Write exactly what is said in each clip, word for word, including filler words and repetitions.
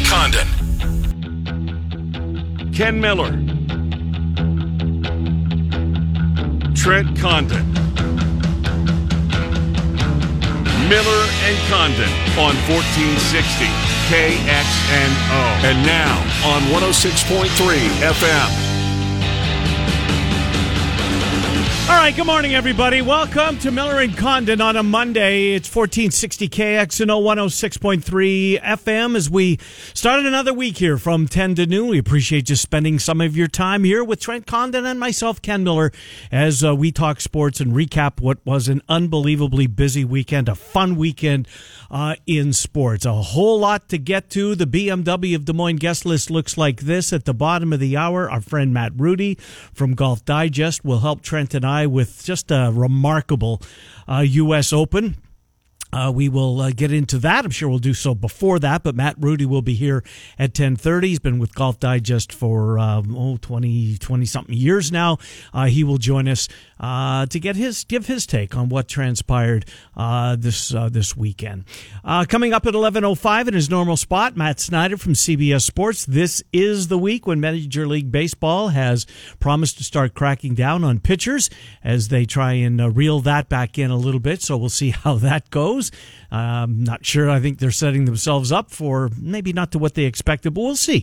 Condon. Ken Miller. Trent Condon. Miller and Condon on fourteen sixty K X N O. And now on one oh six point three F M. All right, good morning, everybody. Welcome to Miller and Condon on a Monday. It's fourteen sixty K X N O, one oh six point three F M as we started another week here from ten to noon. We appreciate you spending some of your time here with Trent Condon and myself, Ken Miller, as uh, we talk sports and recap what was an unbelievably busy weekend, a fun weekend uh, in sports. A whole lot to get to. The B M W of Des Moines guest list looks like this at the bottom of the hour. Our friend Matt Rudy from Golf Digest will help Trent and I with just a remarkable uh, U S Open. Uh, we will uh, get into that. I'm sure we'll do so before that, but Matt Rudy will be here at ten thirty. He's been with Golf Digest for um, oh, twenty, twenty-something years now. Uh, he will join us uh, to get his give his take on what transpired uh, this uh, this weekend. Uh, coming up at eleven oh five in his normal spot, Matt Snyder from C B S Sports. This is the week when Major League Baseball has promised to start cracking down on pitchers as they try and uh, reel that back in a little bit, so we'll see how that goes. Um, not sure. I think they're setting themselves up for maybe not to what they expected, but we'll see.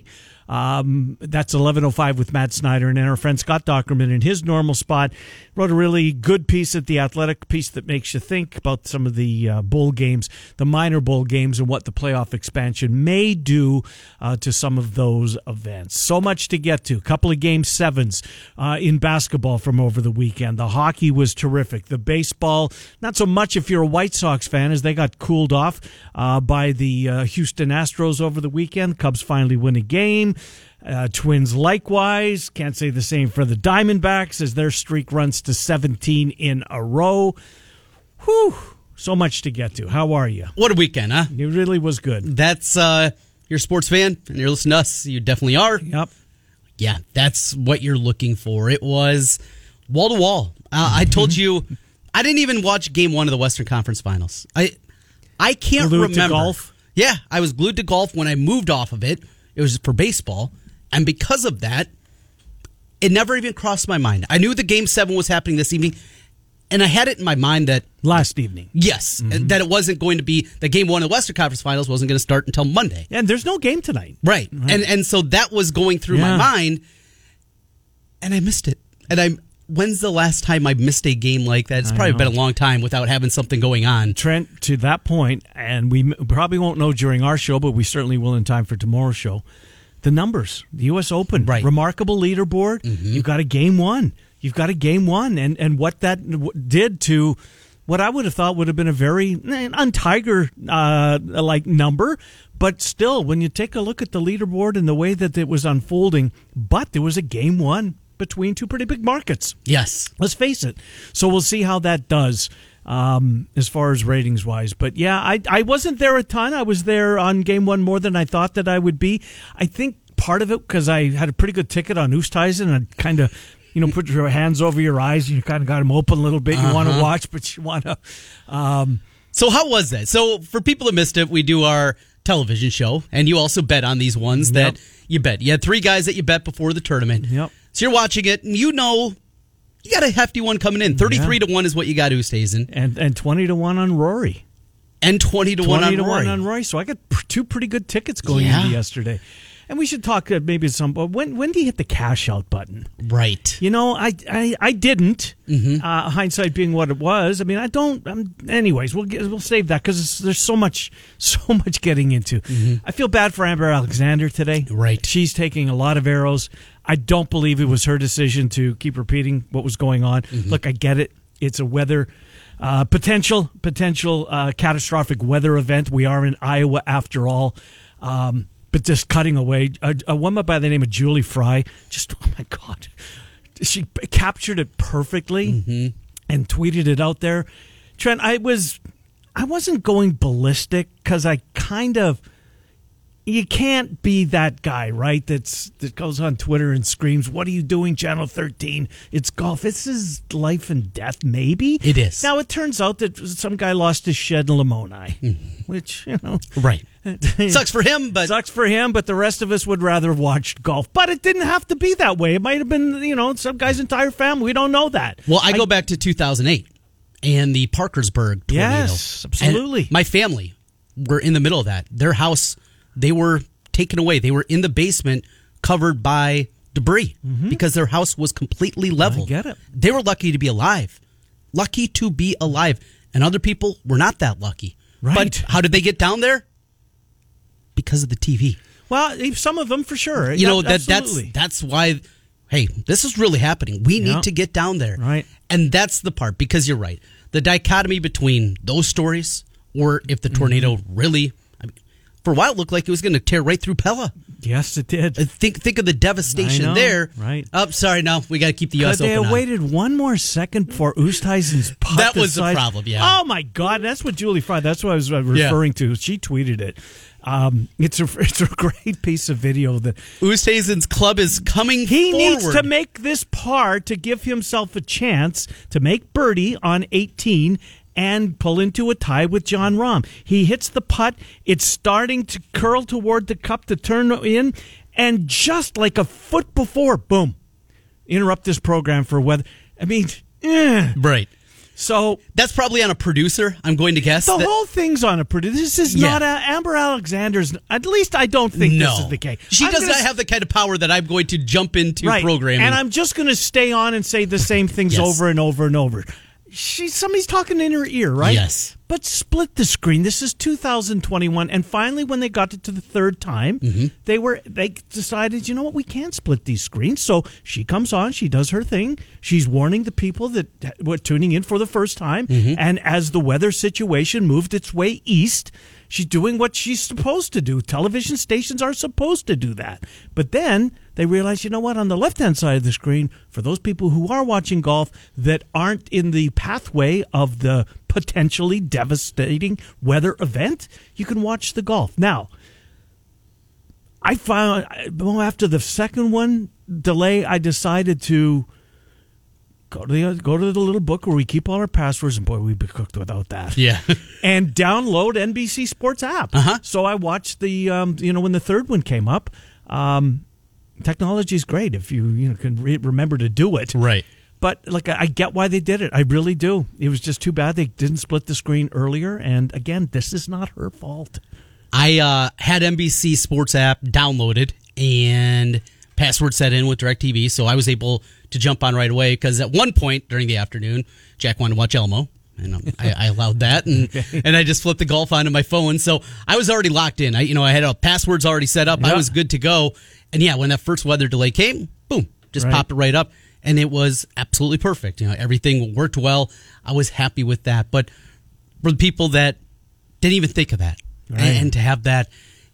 Um, that's eleven oh five with Matt Snyder, and then our friend Scott Dockerman in his normal spot wrote a really good piece at The Athletic, piece that makes you think about some of the uh, bowl games, the minor bowl games, and what the playoff expansion may do uh, to some of those events. So much to get to. A couple of game sevens uh, in basketball from over the weekend. The hockey was terrific. The baseball, not so much if you're a White Sox fan, as they got cooled off uh, by the uh, Houston Astros over the weekend. Cubs finally win a game. Uh, Twins likewise. Can't say the same for the Diamondbacks as their streak runs to seventeen in a row. Whew. So much to get to. How are you? What a weekend, huh? It really was good. That's, uh, you're a sports fan and you're listening to us. You definitely are. Yep. Yeah, that's what you're looking for. It was wall to wall. Uh, I told you, I didn't even watch game one of the Western Conference Finals. I, I can't Glued remember. to golf? Yeah, I was glued to golf when I moved off of it. It was for baseball. And because of that, it never even crossed my mind. I knew the game seven was happening this evening, and I had it in my mind that last evening, yes, mm-hmm. that it wasn't going to be the game one of the Western Conference Finals wasn't going to start until Monday. And there's no game tonight, right? right. And and so that was going through yeah. my mind, and I missed it. And I, when's the last time I missed a game like that? It's I probably know. been a long time without having something going on. Trent, to that point, and we probably won't know during our show, but we certainly will in time for tomorrow's show. The numbers, the U S Open, right. Remarkable leaderboard. Mm-hmm. You've got a game one. You've got a game one. And, and what that did to what I would have thought would have been a very un-Tiger uh, like number. But still, when you take a look at the leaderboard and the way that it was unfolding, but there was a game one between two pretty big markets. Yes. Let's face it. So we'll see how that does. Um, as far as ratings wise, but yeah, I I wasn't there a ton. I was there on game one more than I thought that I would be. I think part of it because I had a pretty good ticket on Oosthuizen and kind of, you know, put your hands over your eyes and you kind of got them open a little bit. You uh-huh. want to watch, but you want to. Um, so how was that? So for people that missed it, we do our television show, and you also bet on these ones that yep. you bet. You had three guys that you bet before the tournament. Yep. So you're watching it, and you know. You got a hefty one coming in. thirty-three yeah. to one is what you got, Oosthuizen. And and twenty to one on Rory. And twenty to one on twenty to Rory. one on Rory. So I got two pretty good tickets going yeah. into yesterday. And we should talk uh, maybe some. When when do you hit the cash out button? Right. You know, I I, I didn't. Mm-hmm. Uh, hindsight being what it was. I mean, I don't. Um, anyways, we'll get, we'll save that because there's so much so much getting into. Mm-hmm. I feel bad for Amber Alexander today. Right. She's taking a lot of arrows. I don't believe it was her decision to keep repeating what was going on. Mm-hmm. Look, I get it. It's a weather uh, potential potential uh, catastrophic weather event. We are in Iowa after all. Um, But just cutting away, a, a woman by the name of Julie Fry, just, oh my God, she captured it perfectly mm-hmm. and tweeted it out there. Trent, I was, I wasn't going ballistic because I kind of, you can't be that guy, right? That's that goes on Twitter and screams, "What are you doing, Channel thirteen? It's golf." This is life and death, maybe. It is. Now, it turns out that some guy lost his shed in Lamoni, mm. which, you know. Right. Sucks for him, but. Sucks for him, but the rest of us would rather have watched golf. But it didn't have to be that way. It might have been, you know, some guy's entire family. We don't know that. Well, I, I go back to two thousand eight and the Parkersburg tornado. Yes, absolutely. And my family were in the middle of that. Their house, they were taken away. They were in the basement covered by debris mm-hmm. because their house was completely level. I get it. They were lucky to be alive. Lucky to be alive. And other people were not that lucky. Right. But how did they get down there? Because of the T V. Well, some of them for sure. You know, yeah, that that's that's why, hey, this is really happening. We need yeah. to get down there. Right. And that's the part, because you're right. The dichotomy between those stories, or if the tornado mm-hmm. really, I mean, for a while it looked like it was going to tear right through Pella. Yes, it did. Uh, think think of the devastation know, there. Right. Oh, sorry, no, we got to keep the U S Could open. They on. waited one more second for Oosthuizen's putt. That was decide. the problem, yeah. Oh, my God. That's what Julie Fry, that's what I was referring yeah. to. She tweeted it. Um, it's a it's a great piece of video that Oosthuizen's club is coming he forward. needs to make this par to give himself a chance to make birdie on eighteen and pull into a tie with Jon Rahm. He hits the putt. It's starting to curl toward the cup to turn in, and just like a foot before, boom, interrupt this program for weather. I mean, eh. Right. So that's probably on a producer, I'm going to guess. The that, whole thing's on a producer. This is yeah. not a, Amber Alexander's. At least I don't think no. this is the case. She I'm does gonna, not have the kind of power that I'm going to jump into right. programming. And I'm just going to stay on and say the same things yes. over and over and over. She, somebody's talking in her ear, right? Yes. But split the screen. This is two thousand twenty-one, and finally, when they got it to the third time, mm-hmm. they were they decided, you know what, we can't split these screens. So she comes on, she does her thing. She's warning the people that were tuning in for the first time, mm-hmm. and as the weather situation moved its way east, she's doing what she's supposed to do. Television stations are supposed to do that. But then they realize, you know what, on the left-hand side of the screen, for those people who are watching golf that aren't in the pathway of the potentially devastating weather event, you can watch the golf. Now, I found, well, after the second one delay, I decided to go to the go to the little book where we keep all our passwords, and boy, we'd be cooked without that. Yeah. And download N B C Sports app. Uh-huh. So I watched the, um, you know, when the third one came up. Um, technology is great if you you know can re- remember to do it. Right. But like I get why they did it. I really do. It was just too bad they didn't split the screen earlier. And again, this is not her fault. I uh, had N B C Sports app downloaded and password set in with DirecTV, so I was able to jump on right away, because at one point during the afternoon, Jack wanted to watch Elmo, and I, I allowed that, and okay. and I just flipped the golf onto my phone, so I was already locked in. I you know I had a passwords already set up. Yeah. I was good to go, and yeah, when that first weather delay came, boom, just right. popped it right up, and it was absolutely perfect. You know, everything worked well. I was happy with that, but for the people that didn't even think of that, right. and, and to have that.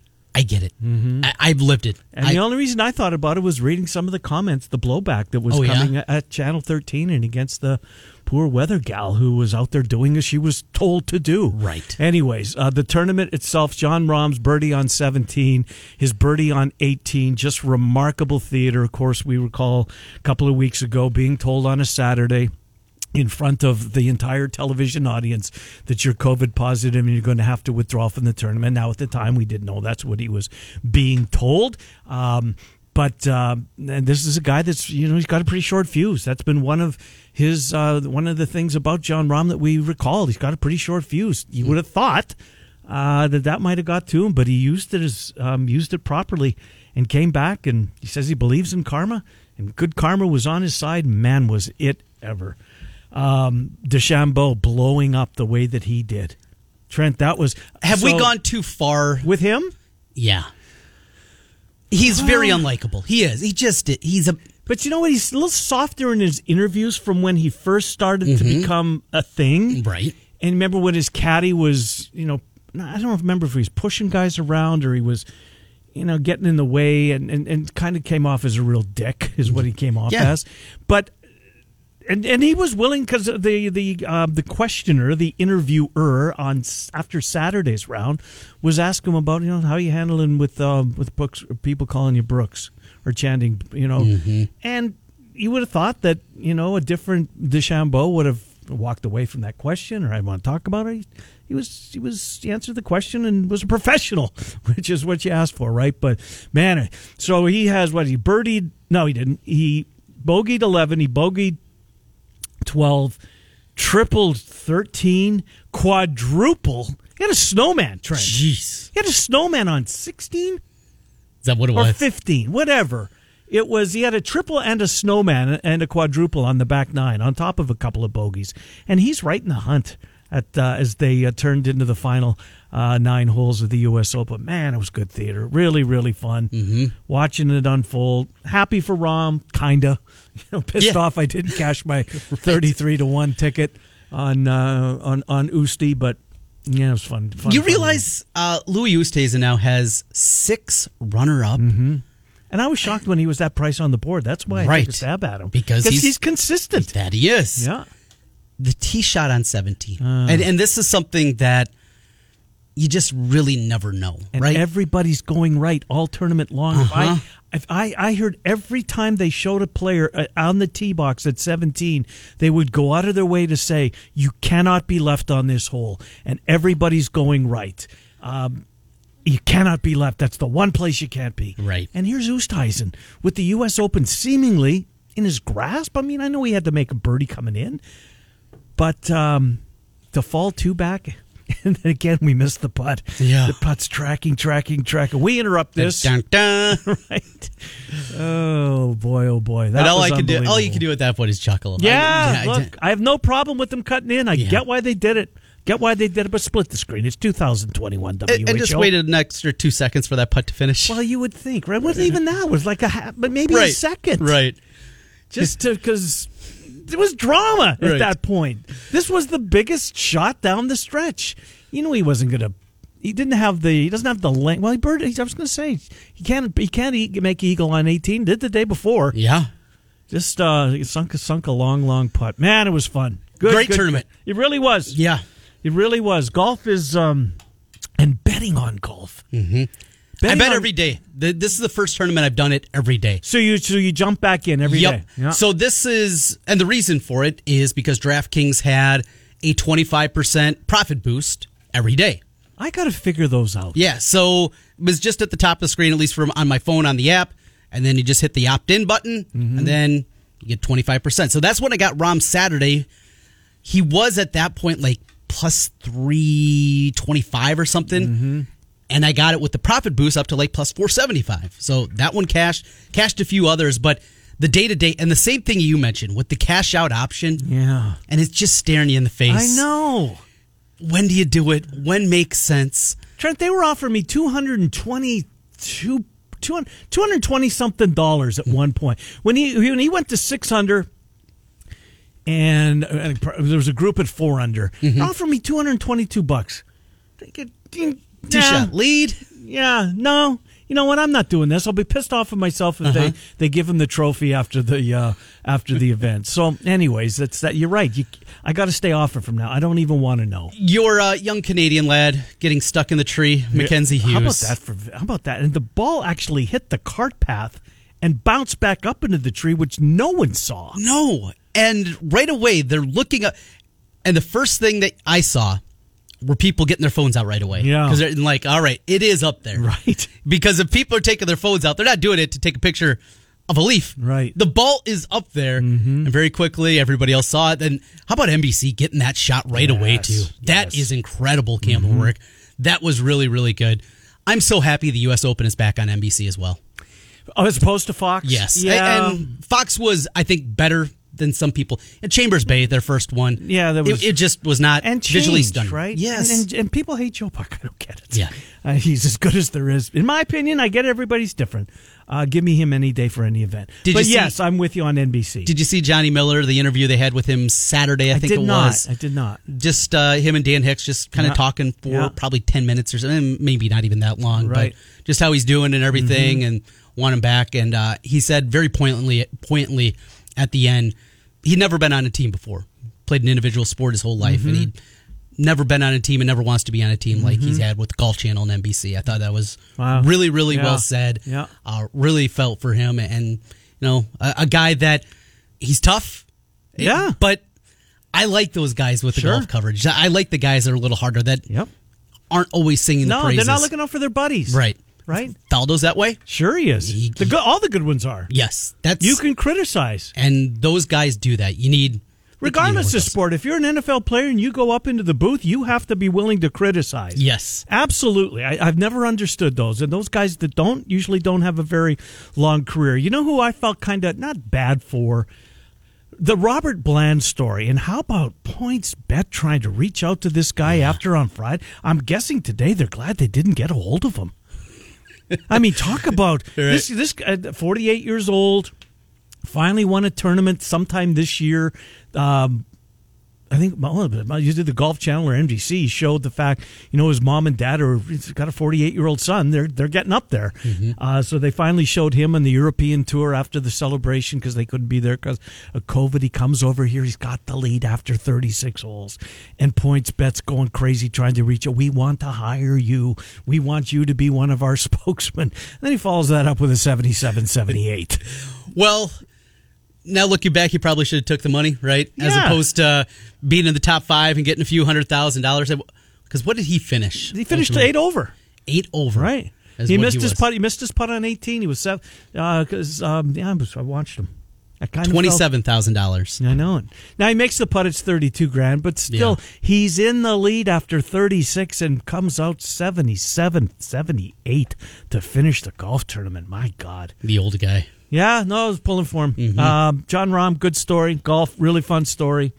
I get it. Mm-hmm. I, I've lived it. And I, the only reason I thought about it was reading some of the comments, the blowback that was oh, coming yeah? at Channel thirteen and against the poor weather gal who was out there doing as she was told to do. Right. Anyways, uh, the tournament itself, Jon Rahm's birdie on seventeen, his birdie on eighteen, just remarkable theater. Of course, we recall a couple of weeks ago being told on a Saturday in front of the entire television audience that you're COVID positive and you're going to have to withdraw from the tournament. Now, at the time, we didn't know that's what he was being told. Um, but uh, and this is a guy that's, you know, he's got a pretty short fuse. That's been one of his uh, one of the things about Jon Rahm that we recalled. He's got a pretty short fuse. You would have thought uh, that that might have got to him, but he used it as um, used it properly and came back. And he says he believes in karma, and good karma was on his side. Man, was it ever. Um, DeChambeau blowing up the way that he did. Trent, that was... Have so, we gone too far? With him? Yeah. He's very unlikable. He is. He just... He's a... But you know what? He's a little softer in his interviews from when he first started mm-hmm. to become a thing. Right. And remember when his caddy was, you know... I don't remember if he was pushing guys around or he was... you know, getting in the way and, and, and kind of came off as a real dick is what he came off yeah. as. But... And and he was willing because the the uh, the questioner, the interviewer on after Saturday's round was asking him about, you know, how you handling with uh, with books, people calling you Brooks or chanting, you know, mm-hmm. and you would have thought that, you know, a different DeChambeau would have walked away from that question or I want to talk about it. He, he was he was he answered the question and was a professional, which is what you asked for, right? But man, so he has what he birdied? No, he didn't. He bogeyed eleven. He bogeyed twelve, tripled thirteen, quadruple. He had a snowman, Trent. Jeez. He had a snowman on sixteen? Is that what it or was? Or fifteen, whatever. It was, he had a triple and a snowman and a quadruple on the back nine, on top of a couple of bogeys. And he's right in the hunt at uh, as they uh, turned into the final uh, nine holes of the U S Open. Man, it was good theater. Really, really fun. Mm-hmm. Watching it unfold. Happy for Rahm, kind of. You know, pissed yeah. off I didn't cash my thirty-three to one ticket on uh, on on Usti, but yeah, it was fun. fun you fun realize uh, Louis Oosthuizen now has six runner-up. Mm-hmm. And I was shocked when he was that price on the board. That's why I right. took a stab at him. Because he's, he's consistent. That he is. Yeah. The tee shot on seventeen. Uh, and, and this is something that you just really never know, and right? Everybody's going right all tournament long. Uh-huh. If I, if I, I heard every time they showed a player on the tee box at seventeen, they would go out of their way to say, you cannot be left on this hole. And everybody's going right. Um, you cannot be left. That's the one place you can't be. Right. And here's Oosthuizen with the U S Open seemingly in his grasp. I mean, I know he had to make a birdie coming in, but um, to fall two back... And then again, we missed the putt. Yeah. The putt's tracking, tracking, tracking. We interrupt this. Dun, dun, dun. Right. Oh, boy, oh, boy. That and all was I could do, all you can do at that point is chuckle. Yeah, I, look, I, I have no problem with them cutting in. I yeah. get why they did it. Get why they did it, but split the screen. It's two thousand twenty-one W H O. And just waited an extra two seconds for that putt to finish. Well, you would think, right? It wasn't even that. It was like a half, but maybe right. a second. Right. Just to, because... There was drama at right. that point. This was the biggest shot down the stretch. You know he wasn't going to. He didn't have the. He doesn't have the length. Well, he bird. I was going to say he can't. He can't eat, make eagle on eighteen. Did the day before. Yeah. Just uh, sunk sunk a long, long putt. Man, it was fun. Good, Great good, tournament. It really was. Yeah. It really was. Golf is um, and betting on golf. Mm-hmm. I bet on, every day. This is the first tournament I've done it every day. So you so you jump back in every yep. day. Yep. So this is, and the reason for it is because DraftKings had a twenty-five percent profit boost every day. I got to figure those out. Yeah, so it was just at the top of the screen, at least from on my phone on the app, and then you just hit the opt-in button, mm-hmm. and then you get twenty-five percent. So that's when I got Rahm Saturday. He was at that point like plus three twenty-five or something. Mm-hmm. And I got it with the profit boost up to like plus four seventy-five. So that one cashed, cashed a few others, but the day-to-day, and the same thing you mentioned with the cash-out option. Yeah. And it's just staring you in the face. I know. When do you do it? When makes sense? Trent, they were offering me two hundred twenty-two, two hundred twenty something dollars at one point. When he when he went to six under, and, and there was a group at four under, mm-hmm. they offered me two hundred twenty-two bucks. Two nah. shot lead? Yeah, no. You know what? I'm not doing this. I'll be pissed off at myself if uh-huh. they, they give him the trophy after the uh, after the event. So, anyways, that's that. You're right. You, I got to stay off it from now. I don't even want to know. Your uh, young Canadian lad getting stuck in the tree, Mackenzie Hughes. How about that? For how about that? And the ball actually hit the cart path and bounced back up into the tree, which no one saw. No, and right away they're looking up, and the first thing that I saw were people getting their phones out right away. Yeah. Because they're like, all right, it is up there. Right. Because if people are taking their phones out, they're not doing it to take a picture of a leaf. Right. The ball is up there, mm-hmm. and very quickly everybody else saw it. And how about N B C getting that shot right yes. away, too? That yes. is incredible camera mm-hmm. work. That was really, really good. I'm so happy the U S Open is back on N B C as well. Oh, as opposed to Fox? Yes. Yeah. And Fox was, I think, better than some people. And Chambers Bay, their first one. Yeah, that was. It, it just was not and visually changed, stunning. Right? Yes. And, and, and people hate Joe Buck. I don't get it. Yeah. Uh, he's as good as there is. In my opinion, I get everybody's different. Uh, give me him any day for any event. Did but you yes, see, I'm with you on N B C. Did you see Johnny Miller, the interview they had with him Saturday, I, I think did it not. was? I did not. Just uh, him and Dan Hicks just kind of yeah. talking for yeah. probably ten minutes or something, maybe not even that long. Right. But just how he's doing and everything, mm-hmm. and want him back. And uh, he said very poignantly, poignantly at the end, he'd never been on a team before. Played an individual sport his whole life, mm-hmm. and he'd never been on a team and never wants to be on a team mm-hmm. like he's had with Golf Channel and N B C. I thought that was wow. really, really yeah. well said. Yeah. Uh, really felt for him, and you know, a, a guy that he's tough. Yeah, but I like those guys with the sure. golf coverage. I like the guys that are a little harder that yep. aren't always singing no, the praises. No, they're not looking out for their buddies. Right. Right? Faldo's that way? Sure he is. He, the good, all the good ones are. Yes. That's You can criticize. And those guys do that. You need... Regardless of sport, if you're an N F L player and you go up into the booth, you have to be willing to criticize. Yes. Absolutely. I, I've never understood those. And those guys that don't usually don't have a very long career. You know who I felt kind of not bad for? The Robert Bland story. And how about Points Bet trying to reach out to this guy yeah. after on Friday? I'm guessing today they're glad they didn't get a hold of him. I mean, talk about right. this. This guy, forty-eight years old, finally won a tournament sometime this year. Um, I think well, you did the Golf Channel or N B C showed the fact, you know, his mom and dad are he's got a forty-eight year old son. They're they're getting up there. Mm-hmm. Uh, so they finally showed him on the European tour after the celebration because they couldn't be there because of COVID. He comes over here. He's got the lead after thirty-six holes, and Points Bet's going crazy trying to reach it. We want to hire you. We want you to be one of our spokesmen. And then he follows that up with a seventy-seven seventy-eight. Well. Now looking back, you probably should have took the money, right? Yeah. As opposed to uh, being in the top five and getting a few hundred thousand dollars. Because what did he finish? He finished ultimately? eight over. Eight over, right? He missed he his putt. He missed his putt on eighteen. He was seven. Because uh, um, yeah, I watched him. Twenty-seven thousand dollars. I know it. Now he makes the putt. It's thirty-two grand, but still, yeah. he's in the lead after thirty-six and comes out seventy-seven, seventy-eight to finish the golf tournament. My God, the old guy. Yeah, no, I was pulling for him. Mm-hmm. Um, John Rahm, good story. Golf, really fun story.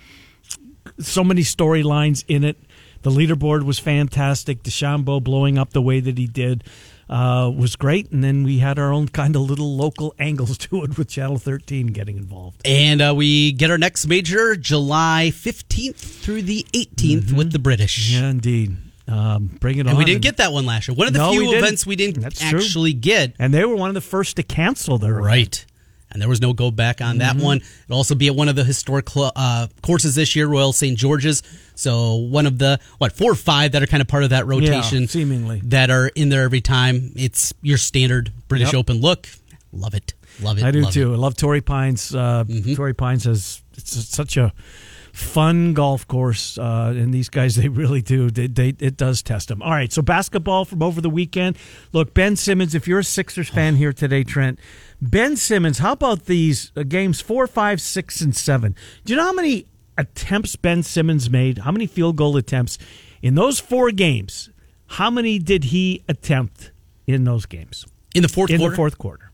So many storylines in it. The leaderboard was fantastic. DeChambeau blowing up the way that he did uh, was great. And then we had our own kind of little local angles to it with Channel thirteen getting involved. And uh, we get our next major July fifteenth through the eighteenth mm-hmm. with the British. Yeah, indeed. Um, bring it and on. We didn't and, get that one last year. One of the no, few we events we didn't That's actually true. get. And they were one of the first to cancel their Right. event. And there was no go back on mm-hmm. that one. It'll also be at one of the historic uh, courses this year, Royal Saint George's. So one of the, what, four or five that are kind of part of that rotation. Yeah, seemingly. That are in there every time. It's your standard British yep. Open look. Love it. Love it. I do love too. It. I love Torrey Pines. Uh, mm-hmm. Torrey Pines has it's such a fun golf course, uh, and these guys, they really do. They, they, it does test them. All right, so basketball from over the weekend. Look, Ben Simmons, if you're a Sixers fan here today, Trent, Ben Simmons, how about these uh, games four, five, six, and seven? Do you know how many attempts Ben Simmons made? How many field goal attempts? In those four games, how many did he attempt in those games? In the fourth in quarter? In the fourth quarter.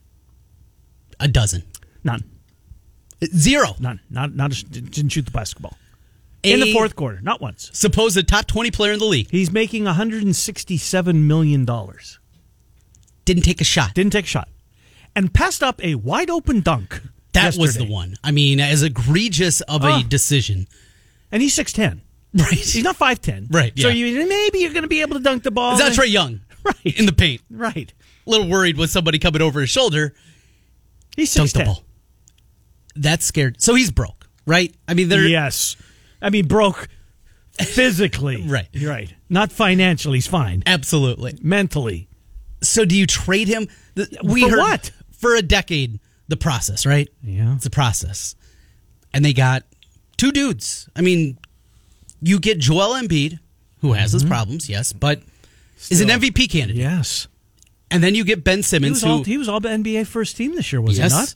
A dozen. None. Zero. None. Not, not a, didn't shoot the basketball. A, in the fourth quarter. Not once. Suppose a top twenty player in the league. He's making one hundred sixty-seven million dollars. Didn't take a shot. Didn't take a shot. And passed up a wide open dunk. That yesterday. was the one. I mean, as egregious of a uh, decision. And he's six ten. Right. He's not five ten. Right. So yeah. you, maybe you're going to be able to dunk the ball. Is that Trae Young? Right. In the paint. Right. A little worried with somebody coming over his shoulder. He's six ten. Dunk the ball. That's scared. So he's broke, right? I mean, they're... Yes. I mean, broke physically. Right. You're right. Not financially. He's fine. Absolutely. Mentally. So do you trade him? We for heard what? For a decade, the process, right? Yeah. It's a process. And they got two dudes. I mean, you get Joel Embiid, who has mm-hmm. his problems, yes, but Still. is an M V P candidate. Yes. And then you get Ben Simmons, he was all, who... He was all N B A first team this year, was yes, he not?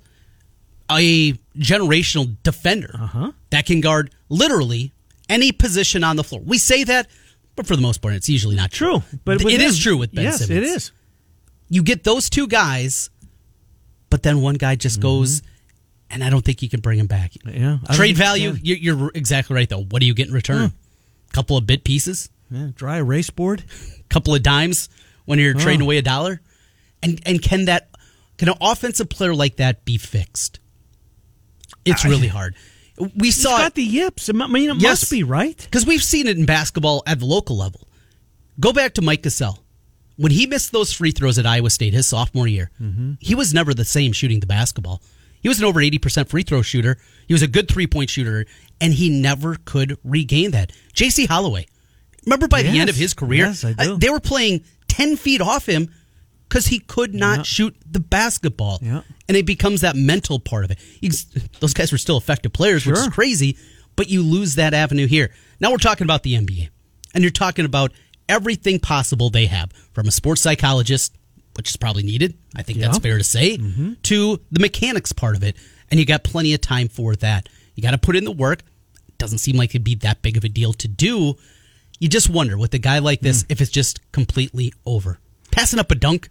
A generational defender uh-huh. that can guard literally any position on the floor. We say that, but for the most part, it's usually not true. True. But it him, is true with Ben yes, Simmons. Yes, it is. You get those two guys, but then one guy just mm-hmm. goes, and I don't think you can bring him back. Yeah, Trade value, you're, you're exactly right, though. What do you get in return? A mm. couple of bit pieces? Yeah, dry erase board? A couple of dimes when you're oh. trading away a dollar? And and can that can an offensive player like that be fixed? It's really hard. We He's saw got it, the yips. I mean, it yes, must be, right? Because we've seen it in basketball at the local level. Go back to Mike Gasol. When he missed those free throws at Iowa State his sophomore year, mm-hmm. he was never the same shooting the basketball. He was an over eighty percent free throw shooter. He was a good three-point shooter, and he never could regain that. J C Holloway, remember by Yes. the end of his career, Yes, I do. uh, they were playing ten feet off him because he could not Yeah. shoot the basketball. Yeah. And it becomes that mental part of it. He's, those guys were still effective players, which Sure. is crazy, but you lose that avenue here. Now we're talking about the N B A, and you're talking about everything possible they have, from a sports psychologist, which is probably needed, I think Yeah. that's fair to say, Mm-hmm. to the mechanics part of it. And you got plenty of time for that. You got to put in the work. Doesn't seem like it'd be that big of a deal to do. You just wonder with a guy like this Mm. if it's just completely over. Passing up a dunk,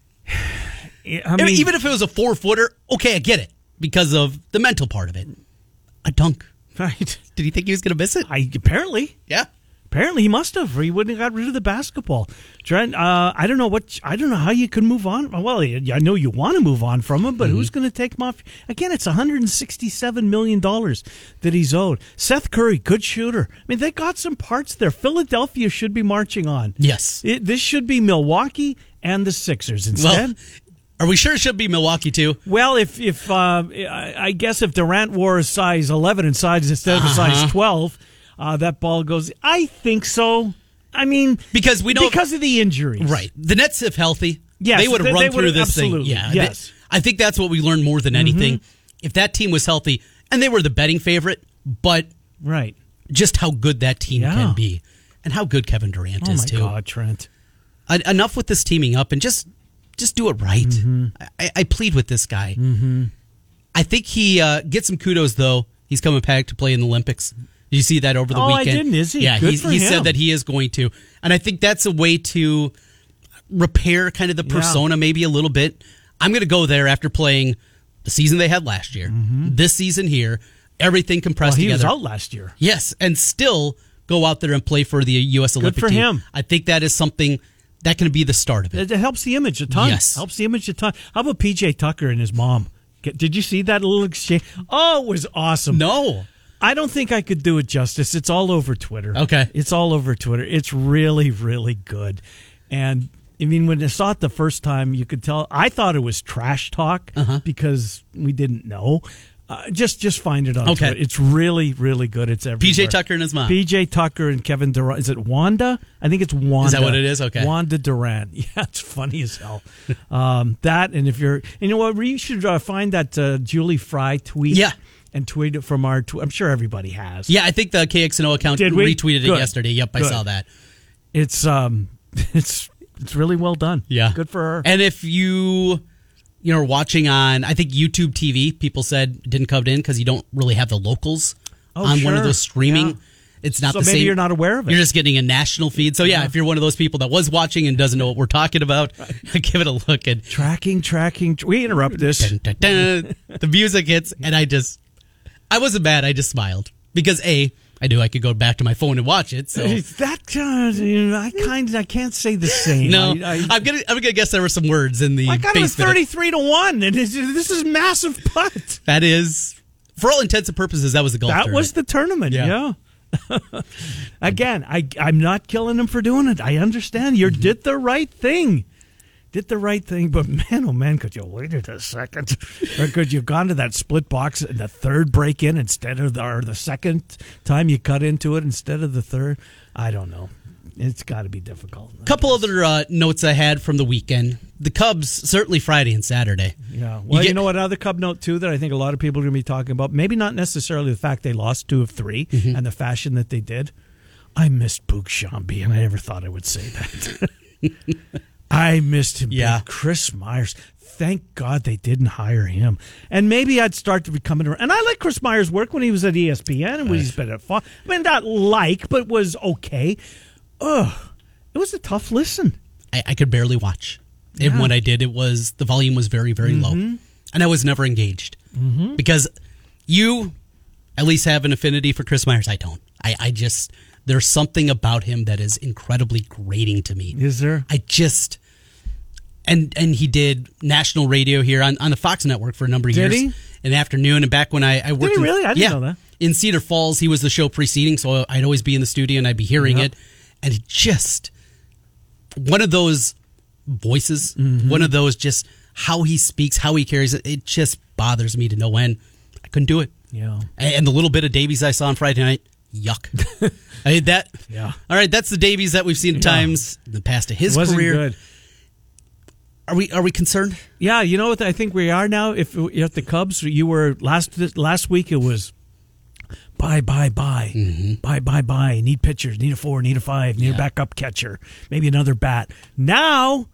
I mean, even if it was a four footer, okay, I get it because of the mental part of it. A dunk. right. Did he think he was going to miss it? I apparently. Yeah. Apparently, he must have, or he wouldn't have got rid of the basketball. Trent, uh, I don't know what. I don't know how you could move on. Well, I know you want to move on from him, but Mm-hmm. who's going to take him off? Again, it's one hundred sixty-seven million dollars that he's owed. Seth Curry, good shooter. I mean, they got some parts there. Philadelphia should be marching on. Yes. It, this should be Milwaukee and the Sixers instead. Well, are we sure it should be Milwaukee too? Well, if if uh, I I guess if Durant wore a size eleven in size instead of a Uh-huh. size twelve, uh, that ball goes. I think so. I mean, Because we know because of the injuries, right. The Nets, if healthy, Yes, they would have they- run they through would've- this absolutely, thing. Yeah, yes. they- I think that's what we learned more than anything. If that team was healthy, and they were the betting favorite, but Right. just how good that team Yeah. can be, and how good Kevin Durant Oh is my too. God, Trent. En- enough with this teaming up and just just do it right. Mm-hmm. I, I plead with this guy. Mm-hmm. I think he uh, gets some kudos though. He's coming back to play in the Olympics. Did you see that over the Oh, I weekend? didn't, is he? Yeah, Good he, for he him. said that he is going to, and I think that's a way to repair kind of the Yeah. persona maybe a little bit. I'm going to go there after playing the season they had last year, this season here, everything compressed Mm-hmm. Well, he together. was out last year. Yes, and still go out there and play for the U S Olympic for team. him. I think that is something that can be the start of it. It, it helps the image a ton. Yes. Helps the image a ton. How about P J Tucker and his mom? Get- Did you see that little exchange? Oh, it was awesome. No. I don't think I could do it justice. It's all over Twitter. Okay. It's all over Twitter. It's really, really good. And I mean, when I saw it the first time, you could tell. I thought it was trash talk Uh-huh. because we didn't know. Uh, just, just find it on Okay. Twitter. It's really, really good. It's everywhere. P J Tucker and his mom. P J Tucker and Kevin Durant. Is it Wanda? I think it's Wanda. Is that what it is? Okay. Wanda Durant. Yeah, it's funny as hell. um, that and if you're, you know what, you should uh, find that uh, Julie Fry tweet. Yeah. And tweet it from our. Tw- I'm sure everybody has. Yeah, I think the K X N O account Did we? retweeted it Good. yesterday. Yep, I Good. saw that. It's um, it's it's really well done. Yeah. Good for her. And if you you know are watching on, I think YouTube T V, people said didn't come in because you don't really have the locals Oh, on one of sure. those streaming. Yeah. It's not So the maybe same. you're not aware of it. You're just getting a national feed. So yeah, Yeah. if you're one of those people that was watching and doesn't know what we're talking about, give it a look. And Tracking, tracking. We interrupt this. dun, dun, dun, the music hits, and I just, I wasn't mad. I just smiled because A, I knew I could go back to my phone and watch it. So That kind of, you know, I kind of, I can't say the same. no, I, I, I'm gonna, I'm gonna guess there were some words in the I got him basement. thirty-three to one, and it's, this is massive putt. That is, for all intents and purposes, that was the golf. That tournament. was the tournament. Yeah. Yeah. Again, I I'm not killing him for doing it. I understand. You Mm-hmm. did the right thing. Did the right thing, but man, oh man, could you waited a second, or could you have gone to that split box in the third break in instead of the, or the second time you cut into it instead of the third? I don't know. It's got to be difficult. couple other uh, notes I had from the weekend. The Cubs, certainly Friday and Saturday. Yeah. Well, you, get- know what? Another Cub note, too, that I think a lot of people are going to be talking about. Maybe not necessarily the fact they lost two of three Mm-hmm. and the fashion that they did. I missed Boog Shambi, and I never thought I would say that. I missed him. Yeah. big. Chris Myers. Thank God they didn't hire him. And maybe I'd start to be coming around. And I like Chris Myers' work when he was at E S P N and when he's been at Fox. I mean, not like, but was okay. Ugh. It was a tough listen. I, I could barely watch. And Yeah. when I did, it was the volume was very, very low, and I was never engaged Mm-hmm. because you at least have an affinity for Chris Myers. I don't. I, I just there's something about him that is incredibly grating to me. Is there? I just and and he did national radio here on, on the Fox network for a number of Did years he? in the afternoon. And back when I, I worked, he in, really? I didn't yeah, know that. in Cedar Falls, he was the show preceding, so I'd always be in the studio and I'd be hearing Yeah. it, and it just one of those voices, Mm-hmm. one of those just how he speaks, how he carries it. It just bothers me to no end. I couldn't do it. Yeah. And the little bit of Davies I saw on Friday night, yuck. I mean, that. Yeah. All right, that's the Davies that we've seen at Yeah. times in the past of his It wasn't career. good. Are we are we concerned? Yeah, you know what I think we are now? If you're at the Cubs, you were last last week it was buy, buy, buy. Mm-hmm. Buy, buy, buy. Need pitchers, need a four, need a five, need Yeah. a backup catcher, maybe another bat. Now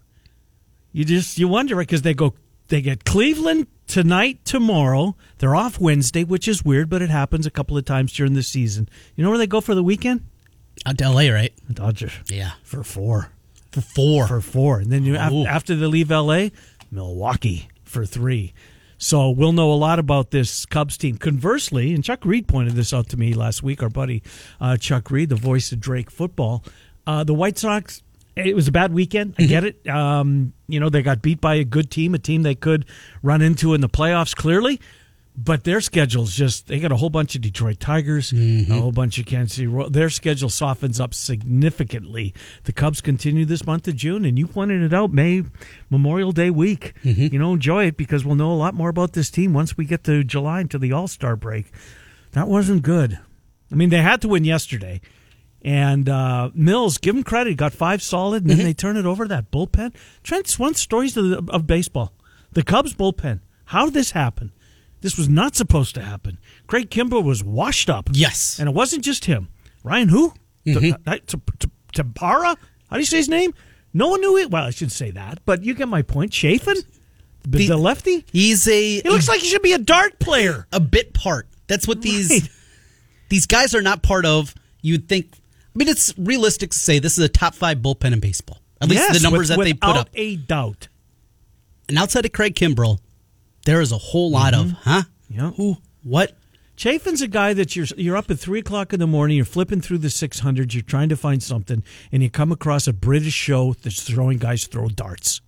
you just you wonder, right? Because they go they get Cleveland tonight, tomorrow. They're off Wednesday, which is weird, but it happens a couple of times during the season. You know where they go for the weekend? Out to L A, right? The Dodgers. Yeah. For four. For four. For four. And then you af- Ooh. after they leave L A, Milwaukee for three. So we'll know a lot about this Cubs team. Conversely, and Chuck Reed pointed this out to me last week, our buddy uh, Chuck Reed, the voice of Drake football. Uh, the White Sox, it was a bad weekend. I get it. Um, you know, they got beat by a good team, a team they could run into in the playoffs clearly. But their schedule's just, they got a whole bunch of Detroit Tigers, mm-hmm. a whole bunch of Kansas City Royals. Their schedule softens up significantly. The Cubs continue this month of June, and you pointed it out, May, Memorial Day week. Mm-hmm. You know, enjoy it because we'll know a lot more about this team once we get to July and to the All-Star break. That wasn't good. I mean, they had to win yesterday. And uh, Mills, give him credit, got five solid, and then mm-hmm. they turn it over to that bullpen. Trent's one of the stories of, the, of baseball. The Cubs bullpen. How did this happen? This was not supposed to happen. Craig Kimbrell was washed up. Yes. And it wasn't just him. Ryan who? Mm-hmm. Tabara? How do you say his name? No one knew it. Well, I should say that, but you get my point. Chafin? The, the, the lefty? He's a... He looks like he should be a dart player. A bit part. That's what these right. these guys are not part of. You'd think... I mean, it's realistic to say this is a top five bullpen in baseball. At least yes, the numbers with, that they put up. Without a doubt. And outside of Craig Kimbrell, there is a whole lot mm-hmm. of, huh? Yeah. Who? What? Chafin's a guy that you're you're up at three o'clock in the morning, you're flipping through the six hundreds, you're trying to find something, and you come across a British show that's throwing guys throw darts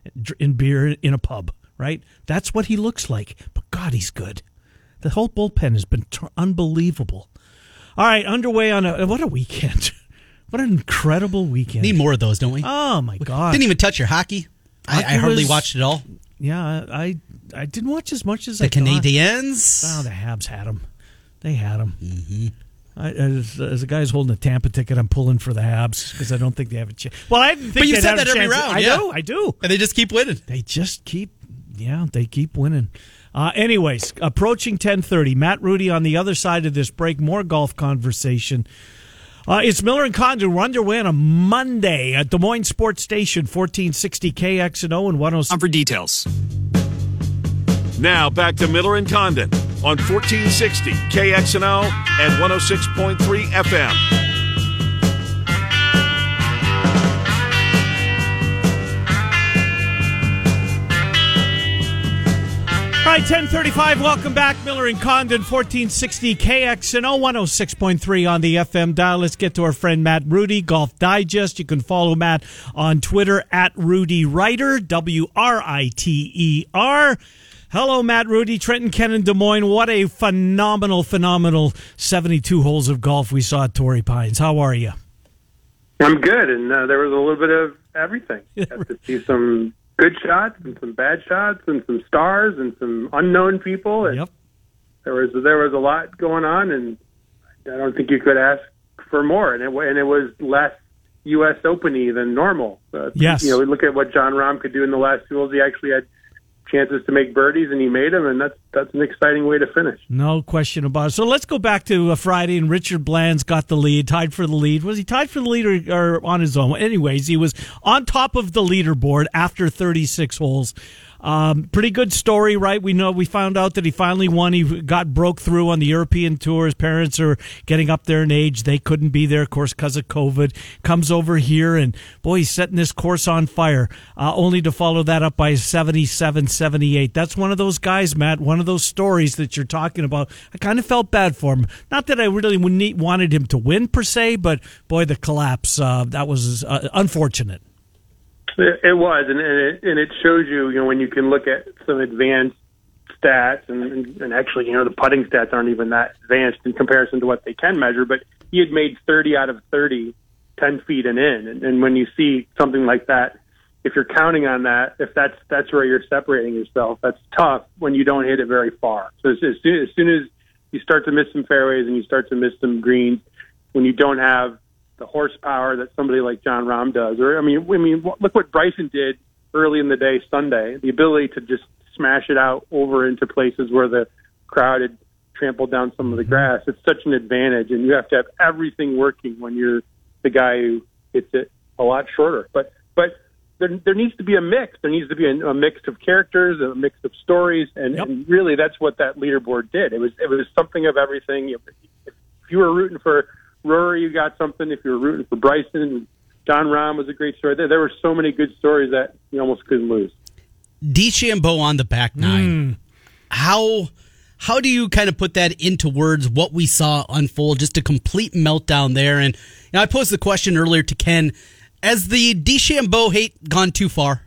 in beer in a pub, right? That's what he looks like. But God, he's good. The whole bullpen has been t- unbelievable. All right, underway on a what a weekend. What an incredible weekend. Need more of those, don't we? Oh my God. Didn't even touch your hockey. hockey I, I hardly was, watched it all. Yeah, I I didn't watch as much as the I Canadiens. thought. Oh, the Habs had them. They had them. Mm-hmm. I, as, as a guy who's holding a Tampa ticket, I'm pulling for the Habs because I don't think they have a chance. Well, I didn't think but you they'd said have that a every chance. round. I yeah. do. I do. And they just keep winning. They just keep, yeah, they keep winning. Uh, anyways, approaching ten thirty. Matt Rudy on the other side of this break. More golf conversation. Uh, it's Miller and Condon. We're underway on a Monday at Des Moines Sports Station, fourteen sixty K X N O and one oh six. For details. Now back to Miller and Condon on fourteen sixty K X N O and one oh six point three F M. All right, ten thirty-five. Welcome back. Miller and Condon, fourteen sixty K X N O, one oh six point three on the F M dial. Let's get to our friend Matt Rudy, Golf Digest. You can follow Matt on Twitter at Rudy Ryder, W R I T E R. Hello, Matt Rudy, Trenton, Ken, and Des Moines. What a phenomenal, phenomenal seventy-two holes of golf we saw at Torrey Pines. How are you? I'm good, and uh, there was a little bit of everything. Got to see some good shots and some bad shots and some stars and some unknown people. And yep. There was there was a lot going on, and I don't think you could ask for more. And it and it was less U S Open-y than normal. Uh, yes. You know, we look at what Jon Rahm could do in the last two holes. He actually had chances to make birdies, and he made them, and that's that's an exciting way to finish. No question about it. So let's go back to uh, Friday, and Richard Bland's got the lead, tied for the lead. Was he tied for the lead or, or on his own? Anyways, he was on top of the leaderboard after thirty-six holes. Um, pretty good story, right? We know we found out that he finally won. He got broke through on the European tour. His parents are getting up there in age. They couldn't be there, of course, because of COVID. Comes over here, and boy, he's setting this course on fire. Uh, only to follow that up by seventy-seven, seventy-eight. That's one of those guys, Matt. One of those stories that you're talking about. I kind of felt bad for him. Not that I really wanted him to win per se, but boy, the collapse uh, that was uh, unfortunate. It was, and it, and it shows you, you know, when you can look at some advanced stats, and, and actually, you know, the putting stats aren't even that advanced in comparison to what they can measure, but he had made thirty out of thirty, ten feet and in. And, and when you see something like that if you're counting on that, if that's that's where you're separating yourself, that's tough when you don't hit it very far. So as, as, soon, as soon as you start to miss some fairways and you start to miss some greens, when you don't have the horsepower that somebody like Jon Rahm does, or I mean, I mean, look what Bryson did early in the day Sunday. The ability to just smash it out over into places where the crowd had trampled down some of the grass. It's such an advantage, and you have to have everything working when you're the guy who hits it a lot shorter. But but there there needs to be a mix. There needs to be a, a mix of characters, a mix of stories, and, yep. and really that's what that leaderboard did. It was it was something of everything. If, if you were rooting for Rory, you got something. If you were rooting for Bryson, Jon Rahm was a great story. There, there were so many good stories that you almost couldn't lose. DeChambeau on the back nine. Mm. How how do you kind of put that into words, what we saw unfold, just a complete meltdown there? And you know, I posed the question earlier to Ken, has the DeChambeau hate gone too far?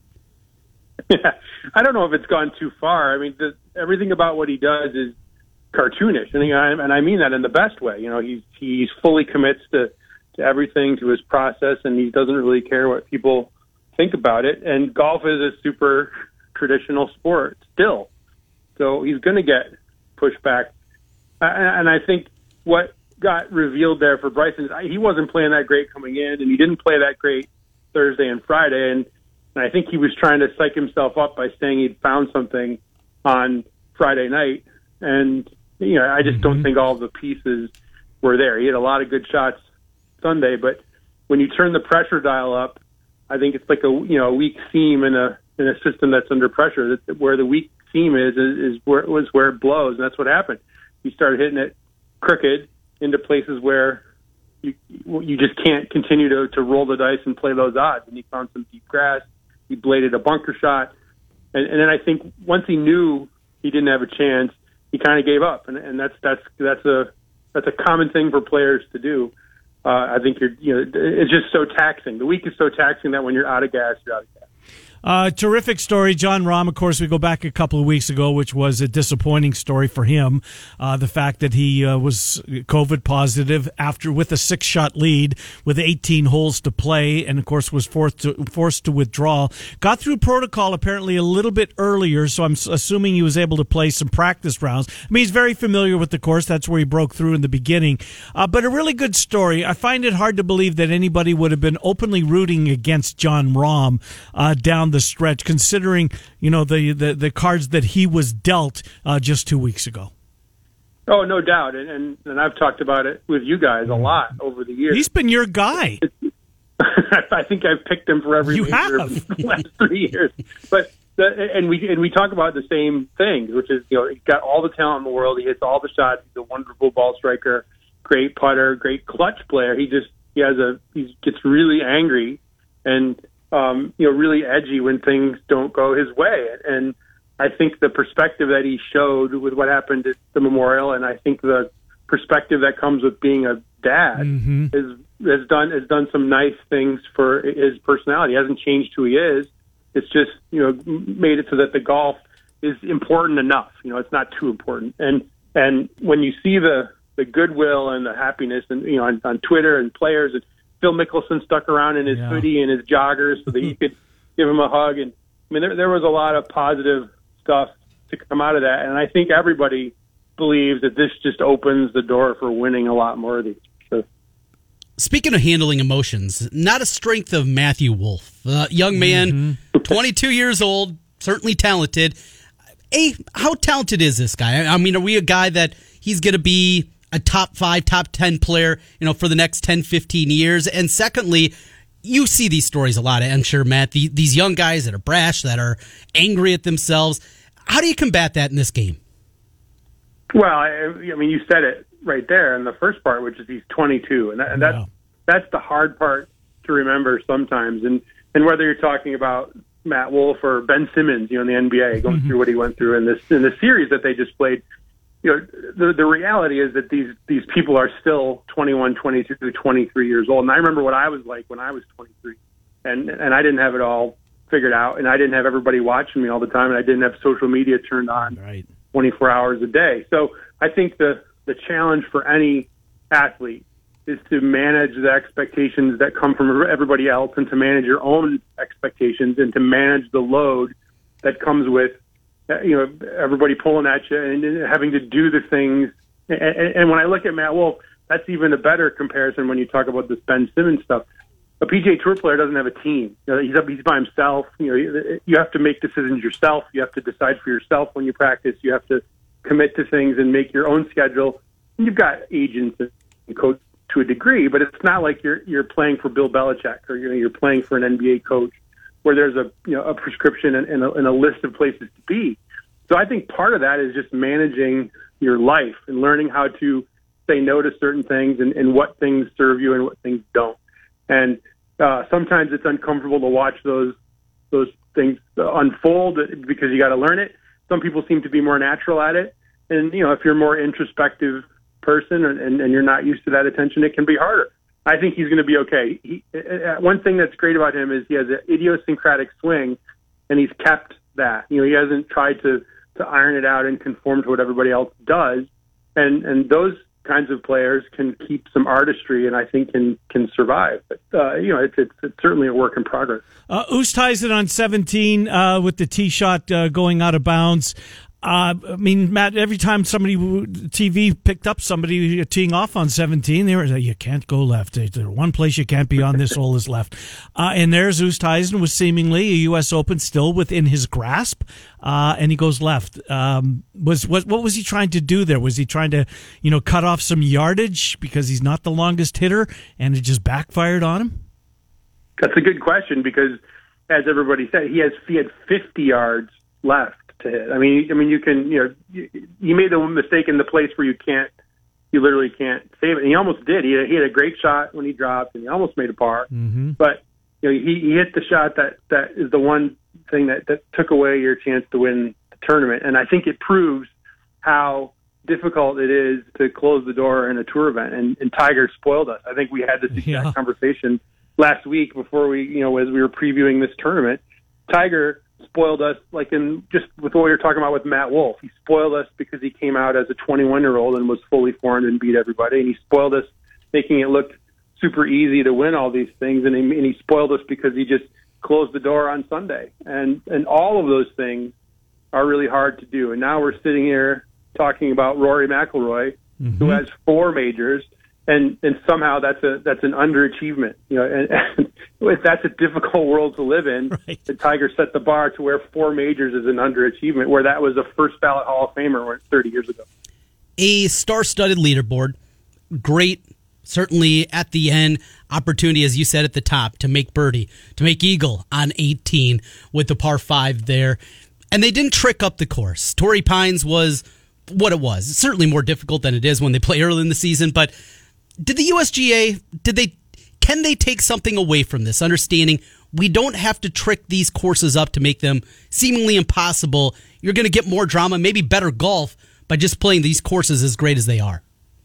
Yeah, I don't know if it's gone too far. I mean, the, everything about what he does is cartoonish, and, I, and I mean that in the best way. You know, he's he's fully commits to, to everything, to his process, and he doesn't really care what people think about it. And golf is a super traditional sport still, so he's going to get pushed back. And I think what got revealed there for Bryson is he wasn't playing that great coming in, and he didn't play that great Thursday and Friday. And, and I think he was trying to psych himself up by saying he'd found something on Friday night. And you know, I just mm-hmm. don't think all the pieces were there. He had a lot of good shots Sunday, but when you turn the pressure dial up, I think it's like a you know a weak seam in a in a system that's under pressure. That where the weak seam is is, is where it was where it blows, and that's what happened. He started hitting it crooked into places where you you just can't continue to to roll the dice and play those odds. And he found some deep grass. He bladed a bunker shot, and, and then I think once he knew he didn't have a chance, he kind of gave up, and, and that's that's that's a that's a common thing for players to do. Uh, I think you're, you know, it's just so taxing. The week is so taxing that when you're out of gas, you're out of gas. Uh, terrific story. Jon Rahm, of course, we go back a couple of weeks ago, which was a disappointing story for him. Uh, the fact that he uh, was COVID positive after with a six-shot lead with eighteen holes to play, and, of course, was forced to, forced to withdraw. Got through protocol apparently a little bit earlier, so I'm assuming he was able to play some practice rounds. I mean, he's very familiar with the course. That's where he broke through in the beginning. Uh, but a really good story. I find it hard to believe that anybody would have been openly rooting against Jon Rahm uh, down the stretch, considering you know the, the, the cards that he was dealt uh, just two weeks ago. Oh, no doubt, and, and and I've talked about it with you guys a lot over the years. He's been your guy. I think I've picked him for every you major have. of the last three years. But the, and we and we talk about the same things, which is you know he's got all the talent in the world. He hits all the shots. He's a wonderful ball striker, great putter, great clutch player. He just he has a he gets really angry and. Um, you know, really edgy when things don't go his way. And I think the perspective that he showed with what happened at the Memorial, and I think the perspective that comes with being a dad, mm-hmm. is has done has done some nice things for his personality. He hasn't changed who he is. It's just you know made it so that the golf is important enough. You know, it's not too important. And and when you see the the goodwill and the happiness, and you know, on, on Twitter and players and. Phil Mickelson stuck around in his yeah. hoodie and his joggers so that you could give him a hug. And I mean, there, there was a lot of positive stuff to come out of that. And I think everybody believes that this just opens the door for winning a lot more of these. So. Speaking of handling emotions, not a strength of Matthew Wolff. Uh, young man, mm-hmm. twenty-two years old, certainly talented. A, how talented is this guy? I mean, are we a guy that he's going to be a top five, top ten player, you know, for the next ten, fifteen years? And secondly, you see these stories a lot, I'm sure, Matt, the, these young guys that are brash, that are angry at themselves. How do you combat that in this game? Well, I, I mean, you said it right there in the first part, which is he's twenty-two. And, that, and that's, wow. that's the hard part to remember sometimes. And, and whether you're talking about Matt Wolff or Ben Simmons, you know, in the N B A, going mm-hmm. through what he went through in this in the series that they just played, you know, the the reality is that these these people are still twenty-one, twenty-two, twenty-three years old. And I remember what I was like when I was twenty-three, and and I didn't have it all figured out, and I didn't have everybody watching me all the time, and I didn't have social media turned on right. twenty-four hours a day. So I think the the challenge for any athlete is to manage the expectations that come from everybody else and to manage your own expectations and to manage the load that comes with, you know, everybody pulling at you and having to do the things. And, and when I look at Matt Wolff, that's even a better comparison when you talk about this Ben Simmons stuff. A P G A Tour player doesn't have a team. You know, he's up, he's by himself. You know, you have to make decisions yourself. You have to decide for yourself when you practice. You have to commit to things and make your own schedule. And you've got agents and coach to a degree, but it's not like you're you're playing for Bill Belichick or you know you're playing for an N B A coach where there's a you know a prescription and, and, a, and a list of places to be. So I think part of that is just managing your life and learning how to say no to certain things and, and what things serve you and what things don't. And uh, sometimes it's uncomfortable to watch those those things unfold because you got to learn it. Some people seem to be more natural at it, and you know if you're a more introspective person and, and you're not used to that attention, it can be harder. I think he's going to be okay. He, uh, one thing that's great about him is he has an idiosyncratic swing, and he's kept that. You know, he hasn't tried to, to iron it out and conform to what everybody else does. And and those kinds of players can keep some artistry, and I think can can survive. But uh, you know, it's, it's it's certainly a work in progress. Uh, Oosthuizen on seventeen uh, with the tee shot uh, going out of bounds. Uh, I mean, Matt, every time somebody, T V picked up somebody teeing off on seventeen, they were like, you can't go left. There's one place you can't be on this hole is left. Uh, and there's Oosthuizen with seemingly a U S Open still within his grasp, uh, and he goes left. Um, was what, what was he trying to do there? Was he trying to, you know, cut off some yardage because he's not the longest hitter and it just backfired on him? That's a good question because, as everybody said, he has he had fifty yards left to hit. I mean, I mean, you can, you know, you, you made the mistake in the place where you can't, you literally can't save it. And he almost did. He had, he had a great shot when he dropped, and he almost made a par. Mm-hmm. But you know, he, he hit the shot that that is the one thing that that took away your chance to win the tournament. And I think it proves how difficult it is to close the door in a tour event. And, and Tiger spoiled us. I think we had this exact yeah. conversation last week before we, you know, as we were previewing this tournament. Tiger spoiled us, like in just with what we were talking about with Matt Wolff. He spoiled us because he came out as a twenty-one-year-old and was fully formed and beat everybody. And he spoiled us, making it look super easy to win all these things. And he, and he spoiled us because he just closed the door on Sunday. And and all of those things are really hard to do. And now we're sitting here talking about Rory McIlroy, mm-hmm. who has four majors. And and somehow that's a that's an underachievement, you know, and, and that's a difficult world to live in. Right. The Tiger set the bar to where four majors is an underachievement, where that was a first ballot Hall of Famer thirty years ago. A star-studded leaderboard, great. Certainly at the end, opportunity, as you said at the top, to make birdie, to make eagle on eighteen with the par five there, and they didn't trick up the course. Torrey Pines was what it was. It's certainly more difficult than it is when they play early in the season, but. Did the U S G A, did they, can they take something away from this, understanding we don't have to trick these courses up to make them seemingly impossible? You're going to get more drama, maybe better golf, by just playing these courses as great as they are.